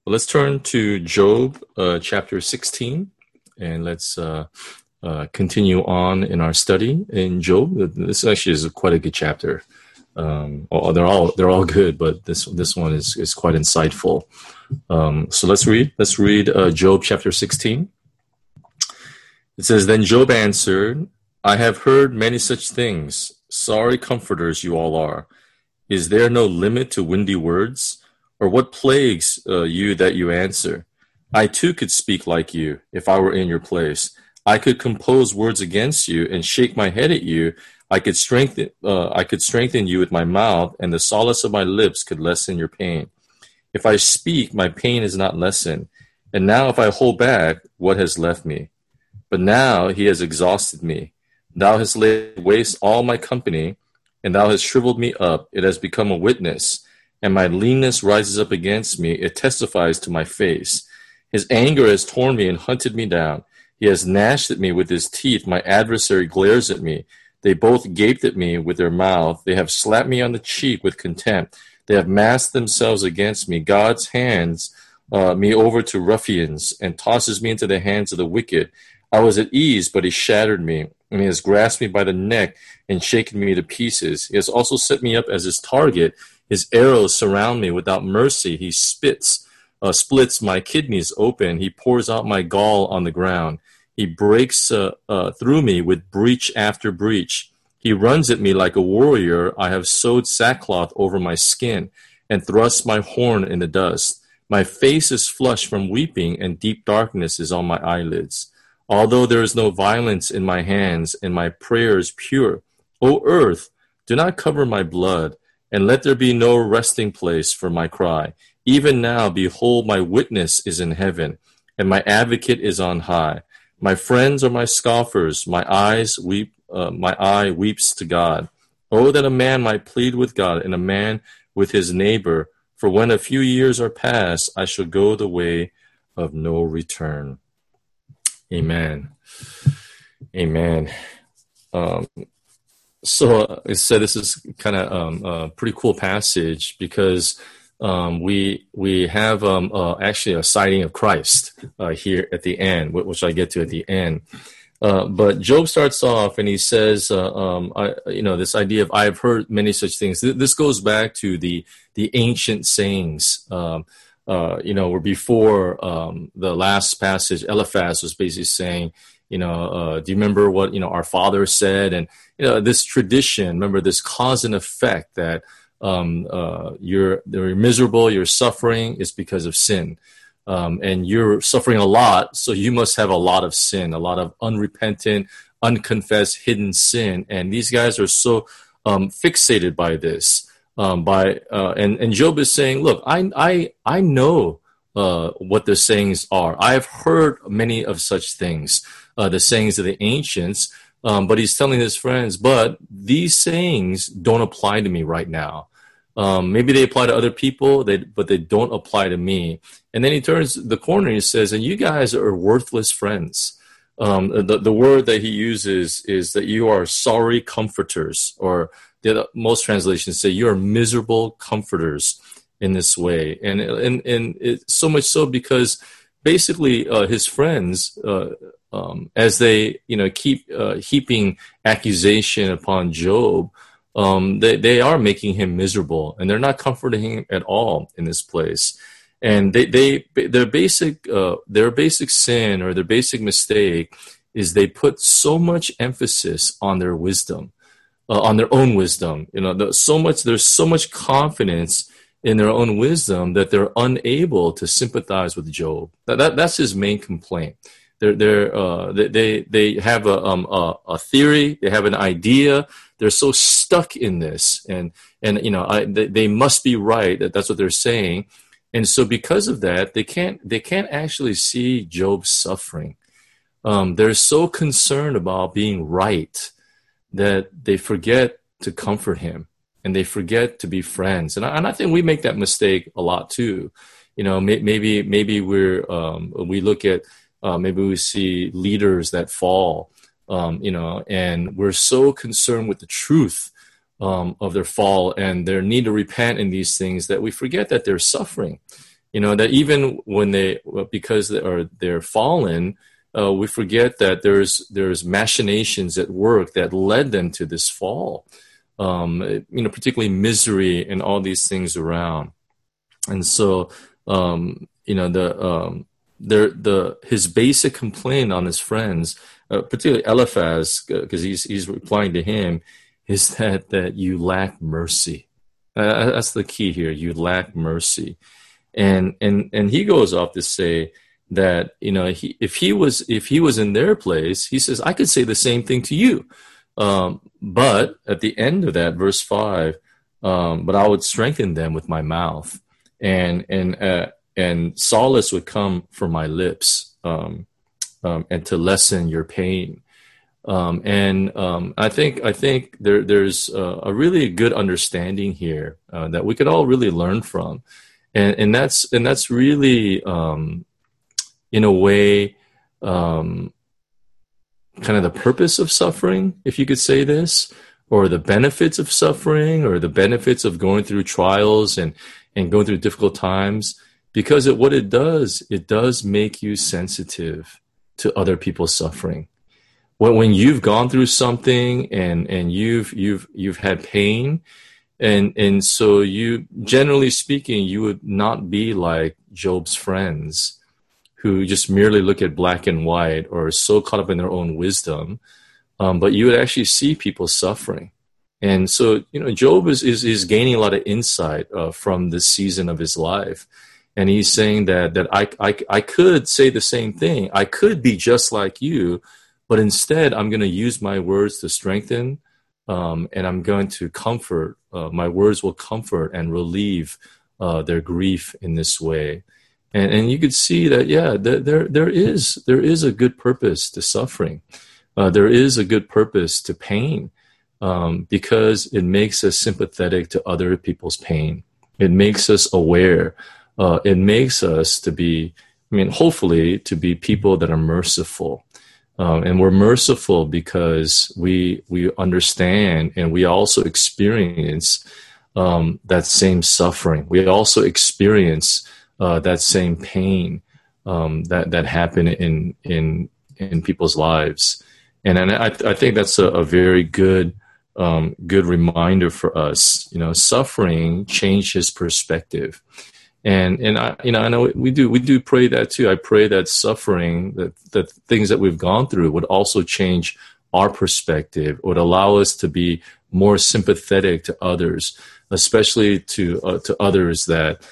Let's turn to Job chapter 16, and let's continue on in our study in Job. This actually is quite a good chapter. They're all good, but this one is quite insightful. So let's read. Let's read Job chapter 16. It says, "Then Job answered, I have heard many such things. Sorry comforters you all are. Is there no limit to windy words? Or what plagues you that you answer? I too could speak like you, if I were in your place. I could compose words against you and shake my head at you. I could strengthen you with my mouth, and the solace of my lips could lessen your pain. If I speak, my pain is not lessened. And now if I hold back, what has left me? But now he has exhausted me. Thou hast laid waste all my company, and thou hast shriveled me up. It has become a witness, and my leanness rises up against me. It testifies to my face. His anger has torn me and hunted me down. He has gnashed at me with his teeth. My adversary glares at me. They both gaped at me with their mouth. They have slapped me on the cheek with contempt. They have massed themselves against me. God hands me over to ruffians and tosses me into the hands of the wicked. I was at ease, but he shattered me, and he has grasped me by the neck and shaken me to pieces. He has also set me up as his target. His arrows surround me without mercy. He splits my kidneys open. He pours out my gall on the ground. He breaks through me with breach after breach. He runs at me like a warrior. I have sewed sackcloth over my skin and thrust my horn in the dust. My face is flushed from weeping, and deep darkness is on my eyelids. Although there is no violence in my hands, and my prayer is pure. O earth, do not cover my blood, and let there be no resting place for my cry. Even now, behold, my witness is in heaven, and my advocate is on high. My friends are my scoffers. My eye weeps to God. Oh, that a man might plead with God, and a man with his neighbor. For when a few years are past, I shall go the way of no return." Amen. Amen. So this is kind of a pretty cool passage because we have actually a sighting of Christ here at the end, which I get to at the end. But Job starts off and he says, this idea of "I've heard many such things." This goes back to the ancient sayings. Where before the last passage, Eliphaz was basically saying, do you remember what our father said? And this tradition, remember this cause and effect that you're miserable, you're suffering, is because of sin. And you're suffering a lot, so you must have a lot of sin, a lot of unrepentant, unconfessed, hidden sin. And these guys are so fixated by this. And Job is saying, look, I know what the sayings are. I've heard many of such things, the sayings of the ancients. But he's telling his friends, but these sayings don't apply to me right now. Maybe they apply to other people, but they don't apply to me. And then he turns the corner and he says, and you guys are worthless friends. The word that he uses is that you are sorry comforters, or most translations say you are miserable comforters in this way. And it's so much so because basically his friends, as they keep heaping accusation upon Job, they are making him miserable, and they're not comforting him at all in this place. And their basic sin, or their basic mistake, is they put so much emphasis on their wisdom, on their own wisdom. There's so much confidence in their own wisdom that they're unable to sympathize with Job. That's his main complaint. They have a theory, they have an idea. They're so stuck in this, and they must be right. That's what they're saying. And so because of that, they can't actually see Job's suffering. They're so concerned about being right that they forget to comfort him, and they forget to be friends. And I think we make that mistake a lot too. Maybe we look at maybe we see leaders that fall, and we're so concerned with the truth of their fall and their need to repent in these things that we forget that they're suffering. That even when because they're fallen, we forget that there's machinations at work that led them to this fall. Particularly misery and all these things around. And so, his basic complaint on his friends, particularly Eliphaz, because he's replying to him, is that you lack mercy. That's the key here. You lack mercy, and he goes off to say that if he was in their place, he says, I could say the same thing to you. But at the end of that, verse 5, but I would strengthen them with my mouth, and solace would come from my lips, and to lessen your pain. I think there's a really good understanding here that we could all really learn from, and that's really in a way kind of the purpose of suffering, if you could say this, or the benefits of suffering, or the benefits of going through trials and going through difficult times, because what it does make you sensitive to other people's suffering. When you've gone through something and you've had pain, and so you, generally speaking, you would not be like Job's friends, who just merely look at black and white or are so caught up in their own wisdom, but you would actually see people suffering. And so, Job is gaining a lot of insight from this season of his life. And he's saying that I could say the same thing. I could be just like you, but instead I'm going to use my words to strengthen, and I'm going to comfort. My words will comfort and relieve their grief in this way. And you could see that, there is a good purpose to suffering. There is a good purpose to pain, because it makes us sympathetic to other people's pain. It makes us aware. It makes us to be, hopefully, to be people that are merciful. And we're merciful because we understand, and we also experience that same suffering. We also experience that same pain that happened in people's lives, and I think that's a very good reminder for us. Suffering changes perspective, and I know we do pray that too. I pray that suffering, that things that we've gone through, would also change our perspective, would allow us to be more sympathetic to others, especially to others that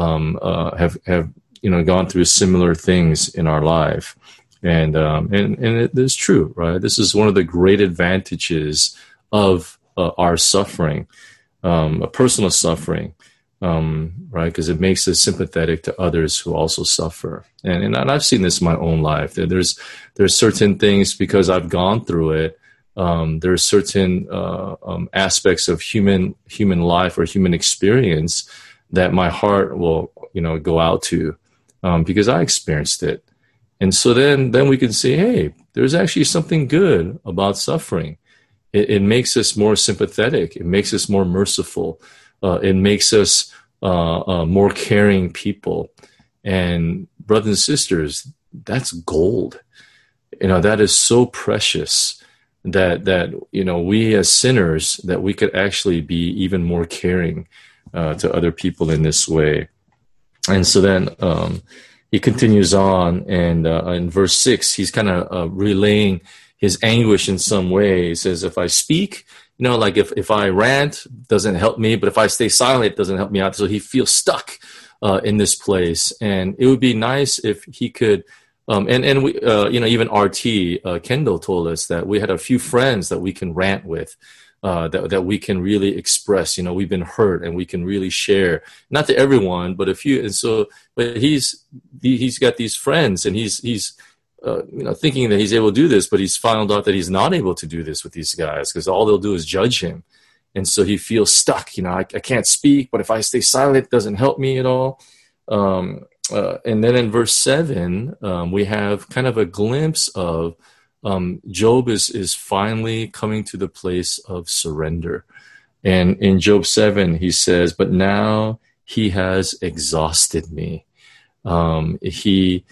have gone through similar things in our life, and it is true, right? This is one of the great advantages of our suffering, personal suffering, right? Because it makes us sympathetic to others who also suffer, and I've seen this in my own life. There's certain things, because I've gone through it. There are certain aspects of human life or human experience that my heart will, go out to, because I experienced it. And so then we can say, hey, there's actually something good about suffering. It makes us more sympathetic. It makes us more merciful. It makes us more caring people. And brothers and sisters, that's gold. That is so precious that we as sinners, that we could actually be even more caring to other people in this way. And so then he continues on, and in verse 6, he's kind of relaying his anguish in some way. He says, if I speak, like if I rant, doesn't help me, but if I stay silent, it doesn't help me out. So he feels stuck in this place. And it would be nice if he could, and we, even RT, Kendall told us that we had a few friends that we can rant with. That we can really express, we've been hurt, and we can really share, not to everyone, but a few. And so, but he's got these friends, and he's thinking that he's able to do this, but he's found out that he's not able to do this with these guys, because all they'll do is judge him. And so he feels stuck. I can't speak, but if I stay silent, it doesn't help me at all. And then in verse 7, we have kind of a glimpse of Job is finally coming to the place of surrender. And in Job 7, he says, but now he has exhausted me. He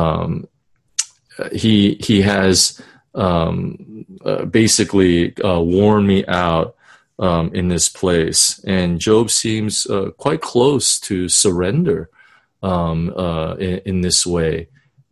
has basically worn me out in this place, and Job seems quite close to surrender in this way.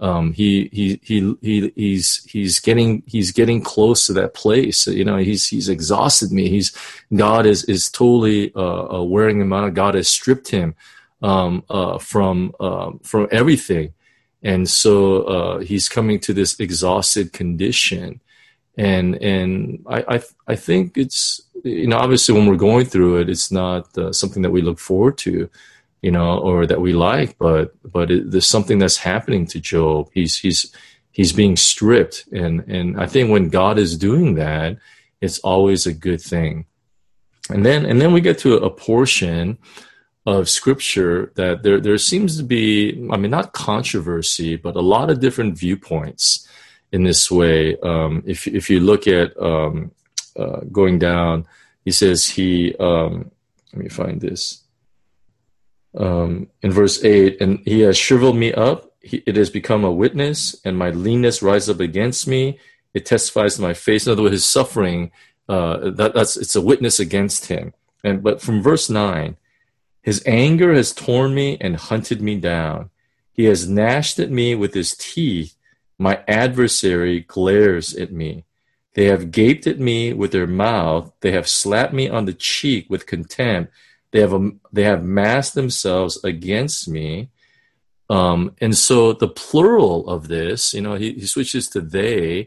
He's getting close to that place. He's exhausted me. God is totally wearing him out. God has stripped him from everything. And so he's coming to this exhausted condition, and I think it's, obviously when we're going through it, it's not something that we look forward to, or that we like, but there's something that's happening to Job. He's being stripped, and I think when God is doing that, it's always a good thing. And then we get to a portion of scripture that there seems to be, not controversy, but a lot of different viewpoints in this way. If you look at going down, he says let me find this. In verse 8, and he has shriveled me up. It has become a witness, and my leanness rises up against me. It testifies to my face. In other words, his suffering, it's a witness against him. But from verse 9, his anger has torn me and hunted me down. He has gnashed at me with his teeth. My adversary glares at me. They have gaped at me with their mouth. They have slapped me on the cheek with contempt. They have massed themselves against me. And so the plural of this, he switches to they.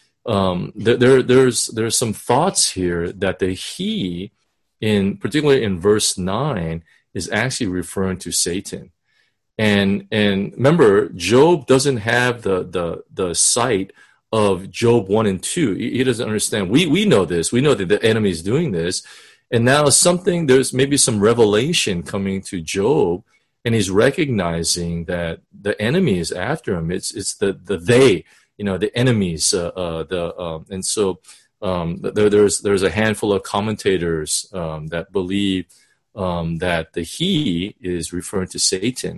There's some thoughts here that the he, particularly in verse 9, is actually referring to Satan. And remember, Job doesn't have the sight of Job 1 and 2. He doesn't understand. We know this. We know that the enemy is doing this. And now there's maybe some revelation coming to Job, and he's recognizing that the enemy is after him. It's the they, the enemies. And so there's a handful of commentators that believe that the he is referring to Satan.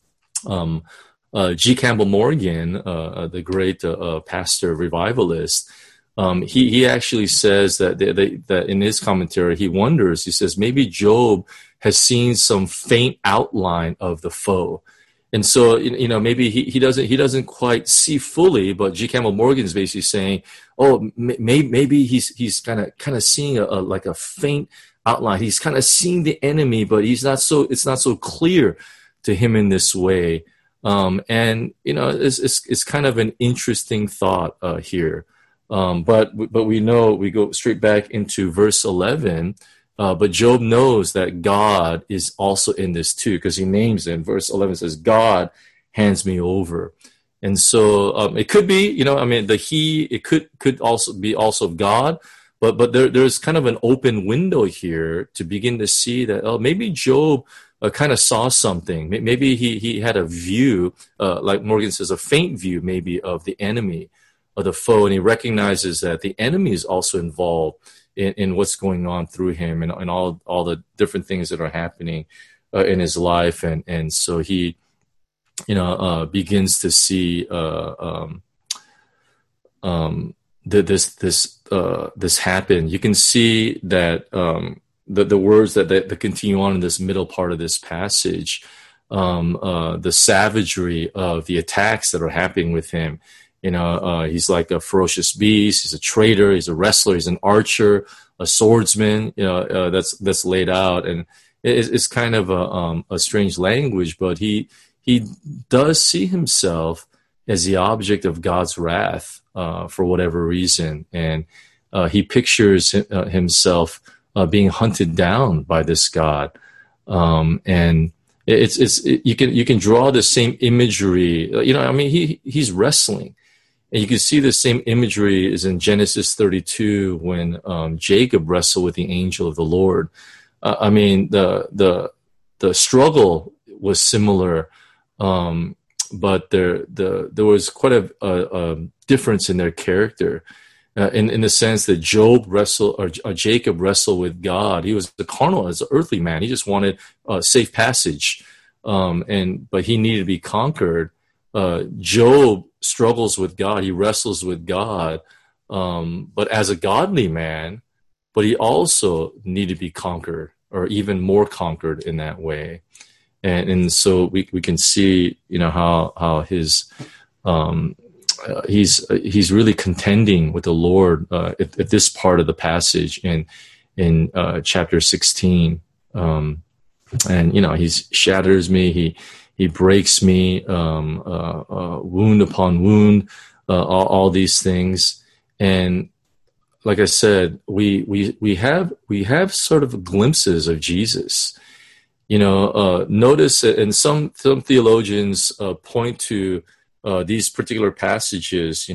G. Campbell Morgan, the great pastor revivalist, he actually says that in his commentary, he wonders, he says, maybe Job has seen some faint outline of the foe. And so, maybe he doesn't quite see fully, but G. Campbell Morgan is basically saying, maybe he's kind of seeing like a faint outline. He's kind of seeing the enemy, but it's not so clear to him in this way. It's kind of an interesting thought here. But we know, we go straight back into verse 11, but Job knows that God is also in this too, because he names it. Verse 11 says, God hands me over. And so it could be, the he, it could also be also God, but there's kind of an open window here to begin to see that, maybe Job kind of saw something. Maybe he had a view, like Morgan says, a faint view maybe of the enemy, of the foe, and he recognizes that the enemy is also involved in what's going on through him and all the different things that are happening in his life, and so he begins to see this happen. You can see that the words that continue on in this middle part of this passage, the savagery of the attacks that are happening with him. He's like a ferocious beast. He's a traitor. He's a wrestler. He's an archer, a swordsman. That's laid out, and it's kind of a strange language. But he does see himself as the object of God's wrath for whatever reason, and he pictures himself being hunted down by this God, and you can draw the same imagery. He's wrestling. And you can see the same imagery is in Genesis 32 when Jacob wrestled with the angel of the Lord. The struggle was similar, but there was quite a difference in their character, in the sense that Jacob wrestled with God. He was the carnal, as an earthly man. He just wanted safe passage but he needed to be conquered. Job struggles with God. He wrestles with God, but as a godly man, but he also needed to be conquered, or even more conquered in that way. And so we can see, how his he's really contending with the Lord at this part of the passage in chapter 16. And he shatters me, he breaks me, wound upon wound, all these things. And like I said, we have sort of glimpses of Jesus. Notice that, and some theologians point to these particular passages.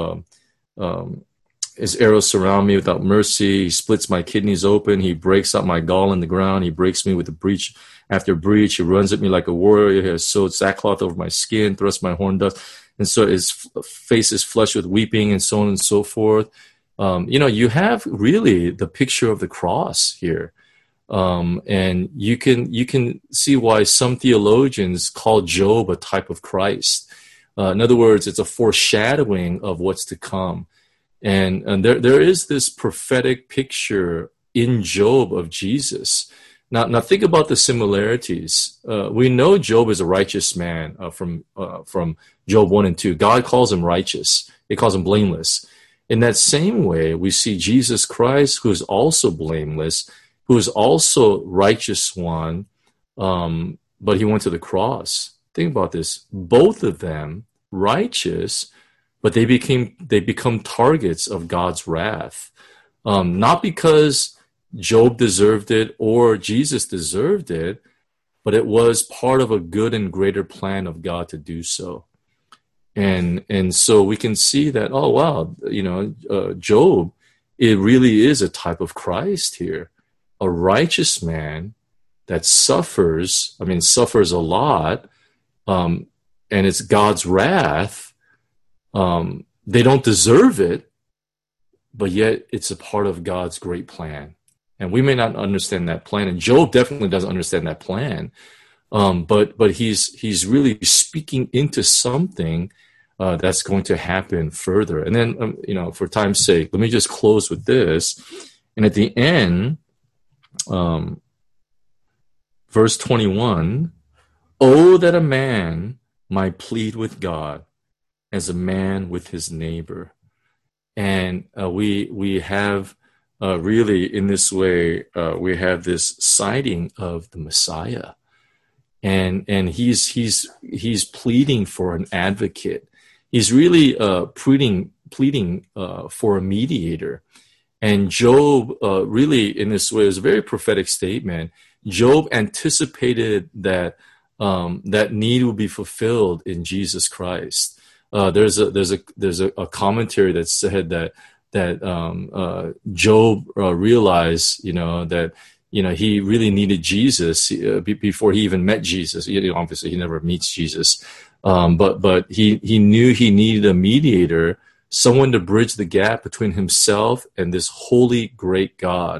His arrows surround me without mercy. He splits my kidneys open. He breaks up my gall in the ground. He breaks me with a breach after breach. He runs at me like a warrior. He has sewed sackcloth over my skin, thrusts my horn dust, and so his face is flushed with weeping, and so on and so forth. You have really the picture of the cross here. And you can see why some theologians call Job a type of Christ. In other words, it's a foreshadowing of what's to come. And there is this prophetic picture in Job of Jesus. Now think about the similarities. We know Job is a righteous man from Job 1 and 2. God calls him righteous. He calls him blameless. In that same way, we see Jesus Christ, who is also blameless, who is also righteous one, but he went to the cross. Think about this. Both of them righteous, but they become targets of God's wrath. Not because Job deserved it or Jesus deserved it, but it was part of a good and greater plan of God to do so. And so we can see that, oh wow, Job, it really is a type of Christ here. A righteous man that suffers a lot, and it's God's wrath. They don't deserve it, but yet it's a part of God's great plan. And we may not understand that plan, and Job definitely doesn't understand that plan. But he's really speaking into something that's going to happen further. And then, for time's sake, let me just close with this. And at the end, verse 21, "Oh, that a man might plead with God as a man with his neighbor." And we have really in this way, we have this sighting of the Messiah, and he's pleading for an advocate. He's really pleading for a mediator. And Job really in this way is a very prophetic statement. Job anticipated that that need would be fulfilled in Jesus Christ. There's a commentary that said that Job realized, that he really needed Jesus before he even met Jesus. Obviously, he never meets Jesus, but he knew he needed a mediator, someone to bridge the gap between himself and this holy, great God.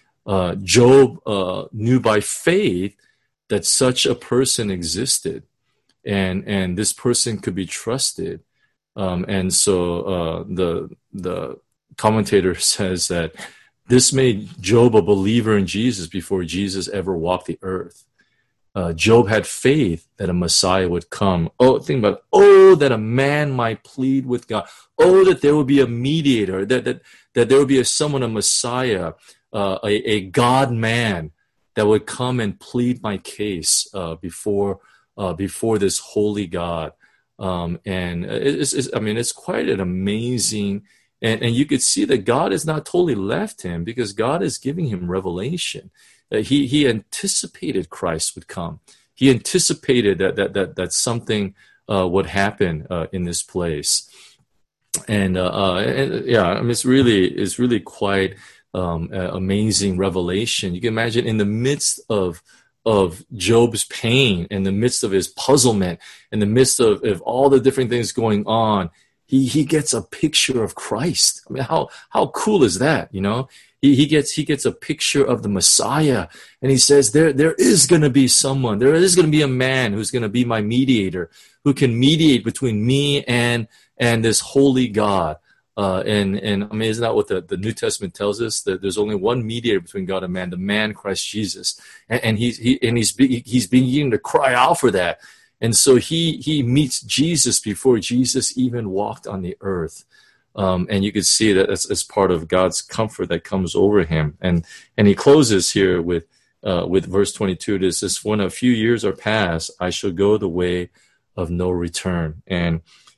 Job knew by faith that such a person existed, and this person could be trusted. And so the commentator says that this made Job a believer in Jesus before Jesus ever walked the earth. Job had faith that a Messiah would come. Oh, think about it. Oh, that a man might plead with God. Oh, that there would be a mediator, that there would be a Messiah, a God-man that would come and plead my case before this holy God. And it's quite an amazing, and you could see that God has not totally left him, because God is giving him revelation. He anticipated Christ would come. He anticipated that something would happen in this place. And it's really quite amazing revelation. You can imagine in the midst of Job's pain, in the midst of his puzzlement, in the midst of all the different things going on, he gets a picture of Christ. I mean, how cool is that? He gets a picture of the Messiah, and he says there is going to be someone, there is going to be a man who's going to be my mediator, who can mediate between me and this holy God. And I mean, isn't that what the New Testament tells us, that there's only one mediator between God and man, the man Christ Jesus, and he's beginning to cry out for that. And so he meets Jesus before Jesus even walked on the earth. And you could see that as part of God's comfort that comes over him. And he closes here with verse 22. It says, when a few years are past, I shall go the way of no return. And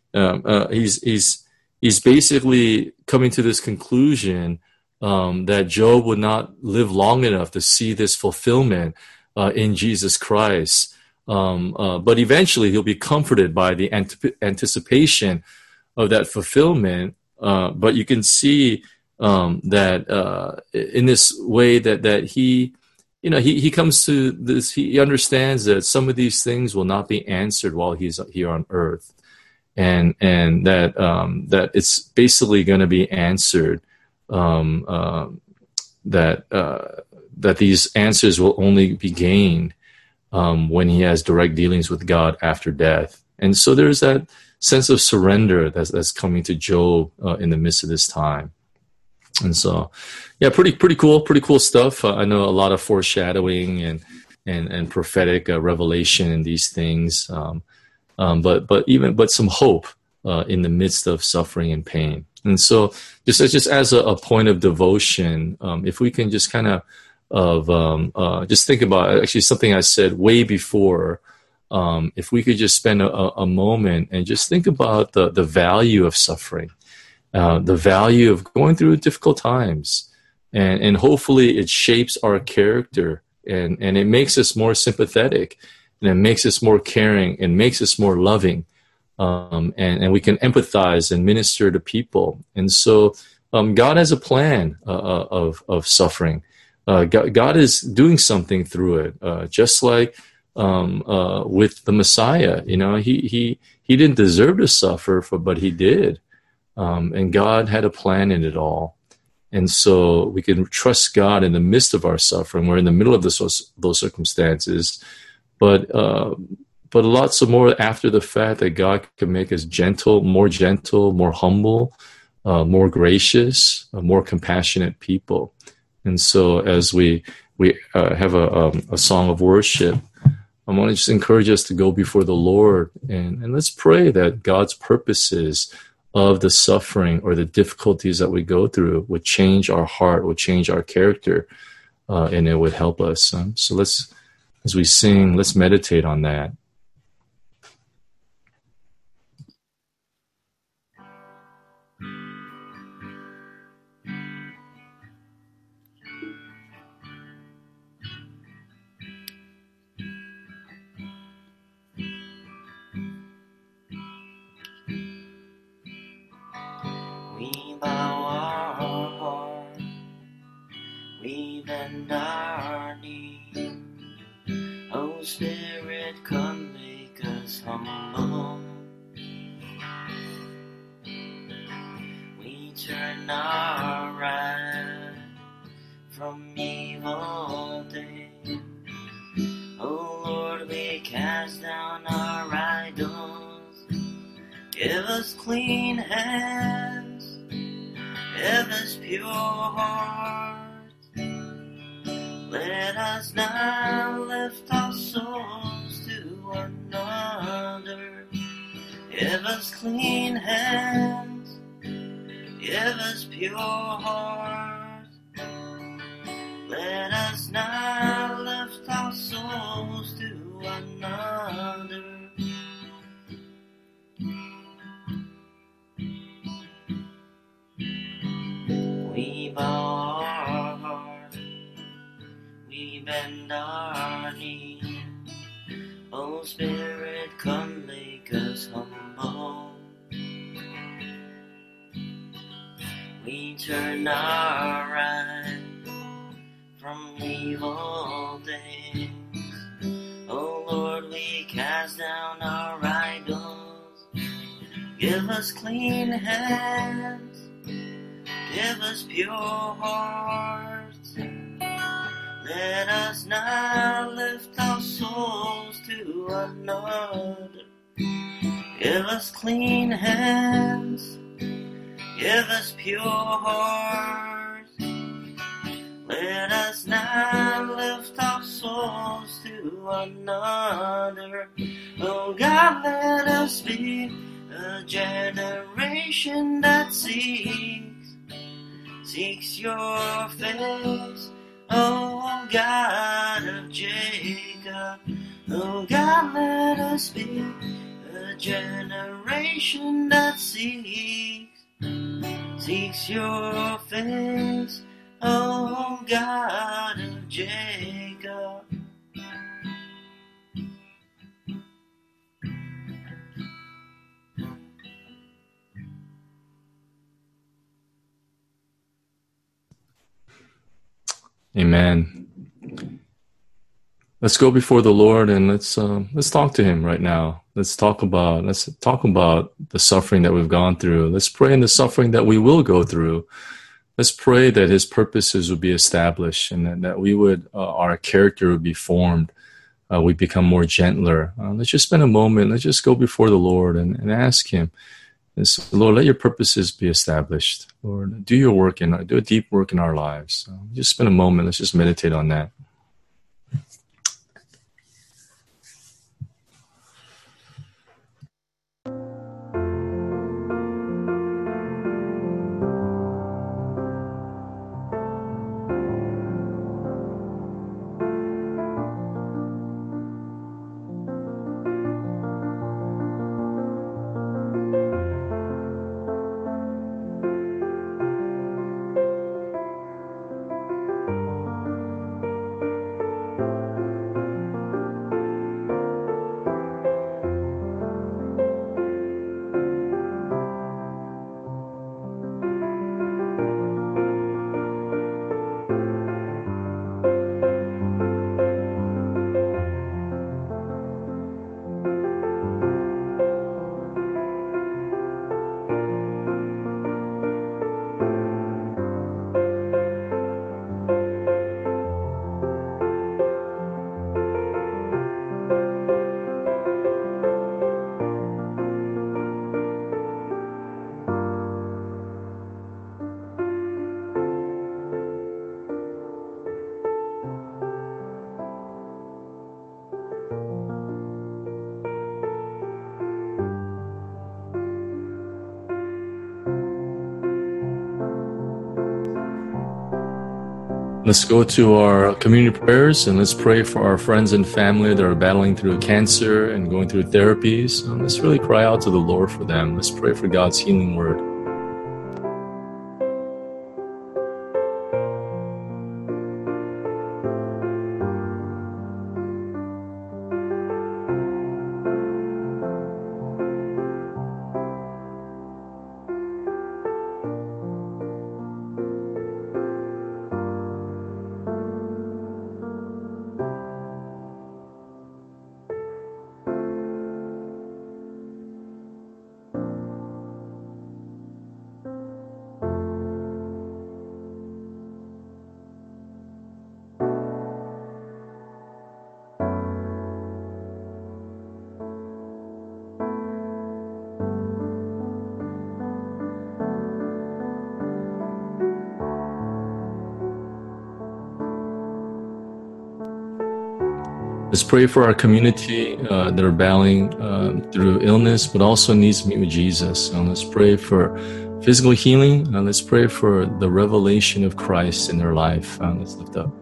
he's basically coming to this conclusion that Job would not live long enough to see this fulfillment in Jesus Christ. But eventually he'll be comforted by the anticipation of that fulfillment. But you can see that in this way that he comes to this, he understands that some of these things will not be answered while he's here on earth, and that it's basically going to be answered. That these answers will only be gained when he has direct dealings with God after death. And so there's that sense of surrender that's coming to Job in the midst of this time. And so, yeah, pretty cool stuff. I know a lot of foreshadowing and prophetic revelation in these things, but some hope in the midst of suffering and pain. And so, just as a point of devotion, if we can just kind of just think about actually something I said way before. If we could just spend a moment and just think about the value of suffering, the value of going through difficult times, and hopefully it shapes our character, and it makes us more sympathetic, and it makes us more caring, and makes us more loving, and we can empathize and minister to people. And so God has a plan of suffering. God is doing something through it, just like with the Messiah. He didn't deserve to suffer, but he did. And God had a plan in it all. And so we can trust God in the midst of our suffering. We're in the middle of those circumstances, but lots of more after the fact, that God can make us gentle, more humble, more gracious, more compassionate people. And so as we have a song of worship, I want to just encourage us to go before the Lord, and let's pray that God's purposes of the suffering or the difficulties that we go through would change our heart, would change our character, and it would help us. So as we sing, let's meditate on that. bend our knee. Oh, Spirit, come make us humble. We turn our wrath from evil days. Oh, Lord, we cast down our idols. Give us clean hands. Give us pure hearts. Let us now lift our souls to another. Give us clean hands. Give us pure hearts. Let us now lift our souls to another. We bow our heart, we bend our knee. Oh, Spirit, come make us humble. We turn our eyes from evil things. Oh, Lord, we cast down our idols. Give us clean hands, give us pure hearts. Let us not lift our souls to another. Give us clean hands, give us pure hearts. Let us not lift our souls to another. Oh God, let us be a generation that seeks your face. Oh God of Jacob, oh God, let us be a generation that seeks your face. Oh God of Jacob. Amen. Let's go before the Lord and let's talk to Him right now. Let's talk about the suffering that we've gone through. Let's pray in the suffering that we will go through. Let's pray that His purposes would be established and that we would our character would be formed. We become more gentler. Let's just spend a moment. Let's just go before the Lord and ask Him. Lord, let your purposes be established. Lord, do a deep work in our lives. Just spend a moment. Let's just meditate on that. Let's go to our community prayers and let's pray for our friends and family that are battling through cancer and going through therapies. Let's really cry out to the Lord for them. Let's pray for God's healing word. Let's pray for our community that are battling through illness, but also needs to meet with Jesus. Let's pray for physical healing. Let's pray for the revelation of Christ in their life. Let's lift up.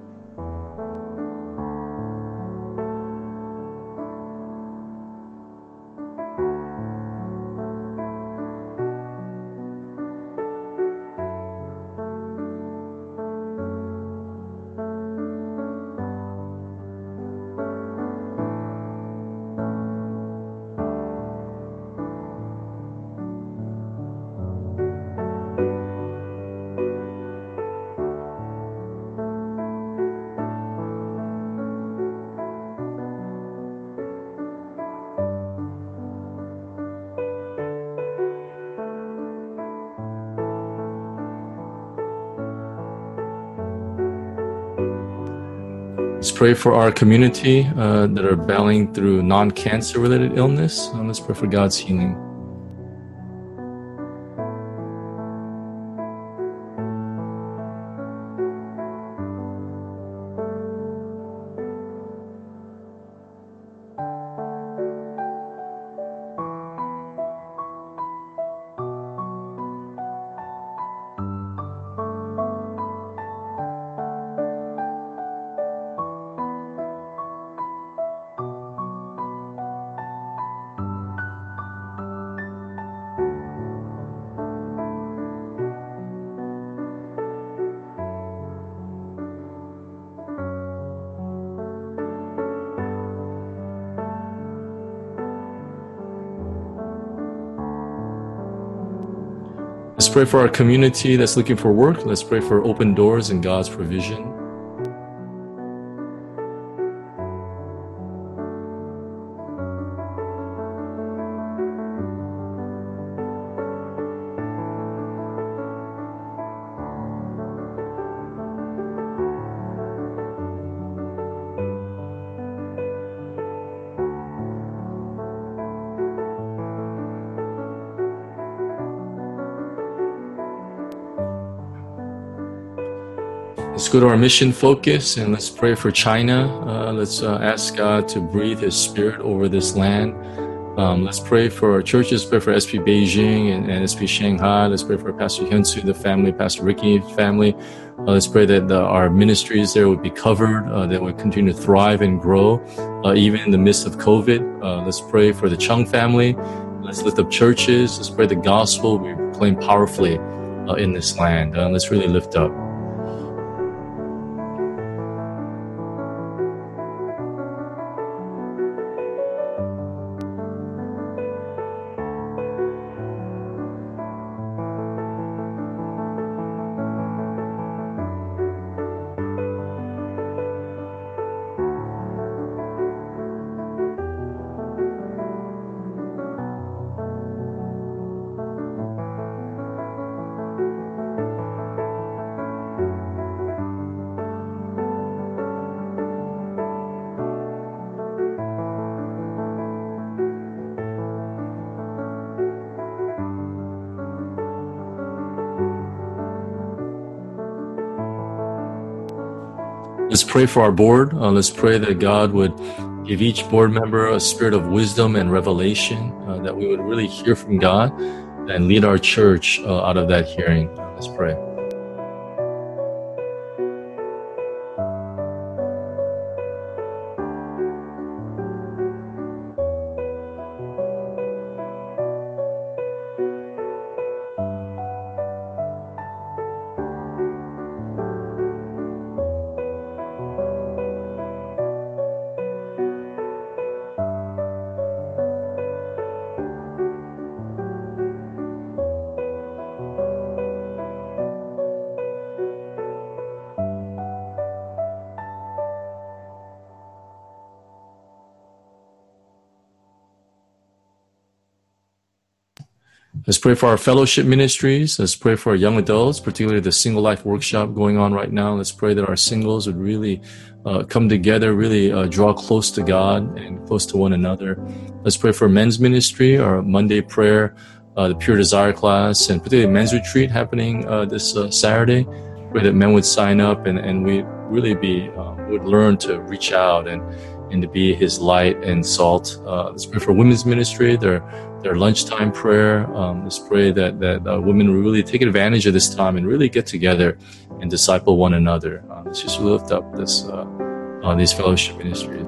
Let's pray for our community that are battling through non-cancer related illness. Let's pray for God's healing. Let's pray for our community that's looking for work. Let's pray for open doors and God's provision. Let's go to our mission focus and let's pray for China. Let's ask God to breathe His Spirit over this land. Let's pray for our churches. Pray for SP Beijing and SP Shanghai. Let's pray for Pastor Hyunsu, the family, Pastor Ricky family. Let's pray that our ministries there would be covered, that would continue to thrive and grow, even in the midst of COVID. Let's pray for the Chung family. Let's lift up churches. Let's pray the gospel will be proclaimed powerfully in this land. Let's really lift up. Let's pray for our board. Let's pray that God would give each board member a spirit of wisdom and revelation, that we would really hear from God and lead our church out of that hearing. Let's pray. Let's pray for our fellowship ministries. Let's pray for our young adults, particularly the Single Life Workshop going on right now. Let's pray that our singles would really come together, really draw close to God and close to one another. Let's pray for men's ministry, our Monday prayer, the Pure Desire class, and particularly men's retreat happening this Saturday. Pray that men would sign up and we really would learn to reach out and to be His light and salt. Let's pray for women's ministry, their lunchtime prayer. Let's pray that women will really take advantage of this time and really get together and disciple one another. Let's just lift up these fellowship ministries.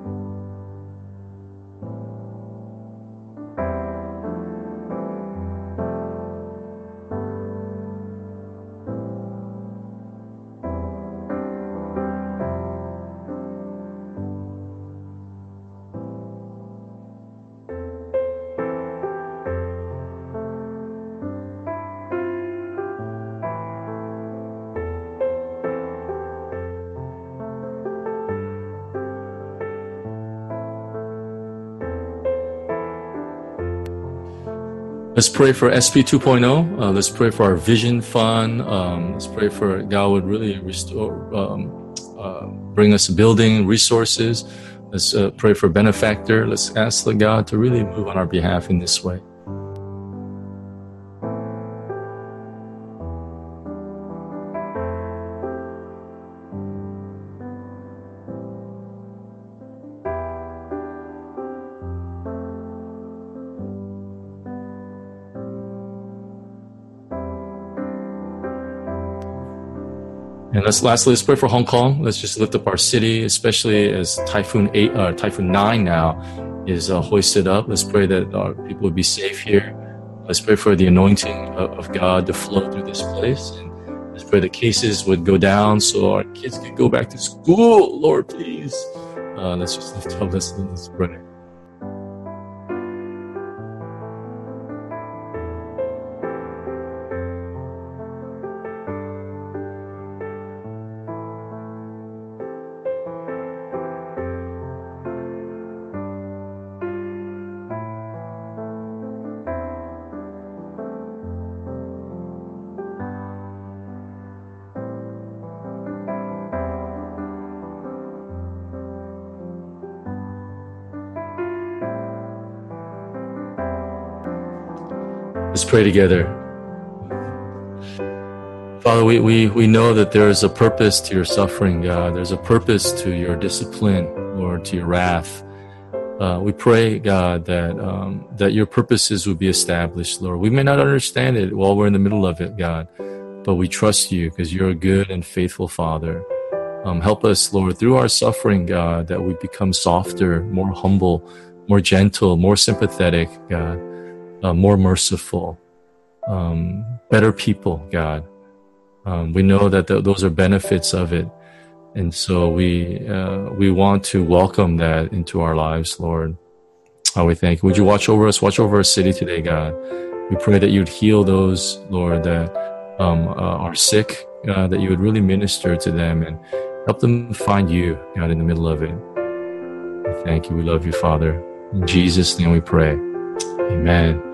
Let's pray for SP 2.0. Let's pray for our Vision Fund. Let's pray for God would really restore bring us building resources. Let's pray for benefactor. Let's ask the God to really move on our behalf in this way. And let's pray for Hong Kong. Let's just lift up our city, especially as Typhoon 9 now is hoisted up. Let's pray that our people will be safe here. Let's pray for the anointing of God to flow through this place. And let's pray the cases would go down so our kids could go back to school. Lord, please. Let's just lift up. Let's pray. Let's pray together. Father, we know that there is a purpose to your suffering, God. There's a purpose to your discipline, Lord, to your wrath. We pray, God, that your purposes would be established, Lord. We may not understand it while we're in the middle of it, God, but we trust you because you're a good and faithful Father. Help us, Lord, through our suffering, God, that we become softer, more humble, more gentle, more sympathetic, God. More merciful, better people, God. We know that those are benefits of it. And so we want to welcome that into our lives, Lord. We thank you. Would you watch over us, watch over our city today, God. We pray that you'd heal those, Lord, that are sick, that you would really minister to them and help them find you, God, in the middle of it. We thank you. We love you, Father. In Jesus' name we pray. Amen.